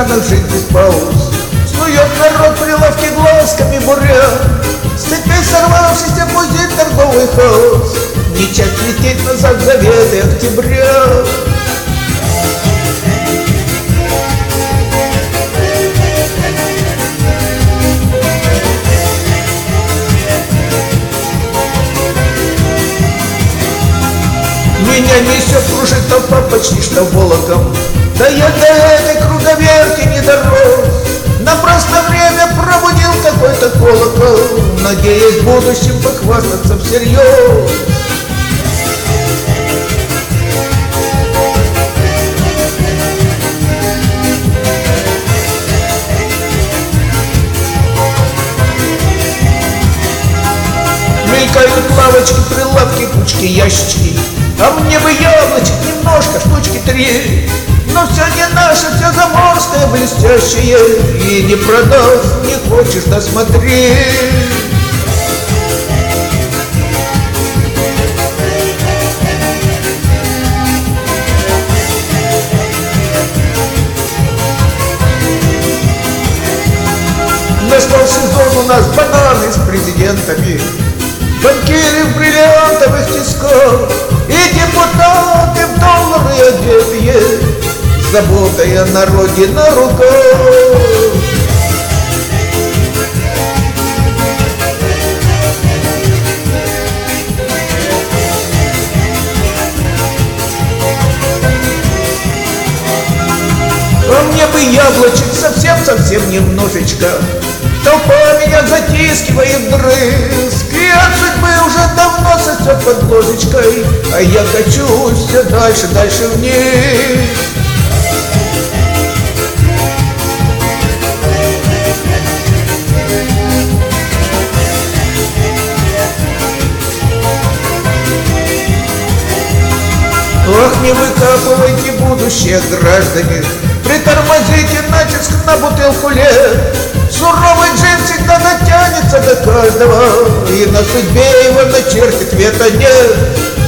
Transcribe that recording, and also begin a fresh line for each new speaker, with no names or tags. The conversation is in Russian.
ресторанах жить без пауз. Снует народ прилавки глазками буря, с цепей сорвавшийся музей торговый хаос. Не час лететь назад в заветы октября. Меня несет, кружит толпа почти что волоком. Да я до этой круговерти не дорос. Напрасно время пробудил какой-то колокол, надеясь будущим похвастаться всерьез. Мелькают лавочки, прилавки, кучки, ящички. А мне бы яблочек немножко, штучки 3. Но все не наше, все заморское, блестящее. И не продаст, не хочешь, да смотри. Настал сезон у нас бананы с президентами, банкиры в бриллиантовых тисках и депутаты в доллары одетые, с заботой о народе на руках. А мне бы яблочек совсем-совсем немножечко. Толпа меня затискивает дрызг, и от судьбы уже давно сосет под ложечкой, а я качусь все дальше, дальше вниз. Ох, не выкапывайте будущее, граждане, притормозите натиск на бутылку лет. Суровый джин всегда дотянется до каждого, и на судьбе его начертит вето нет.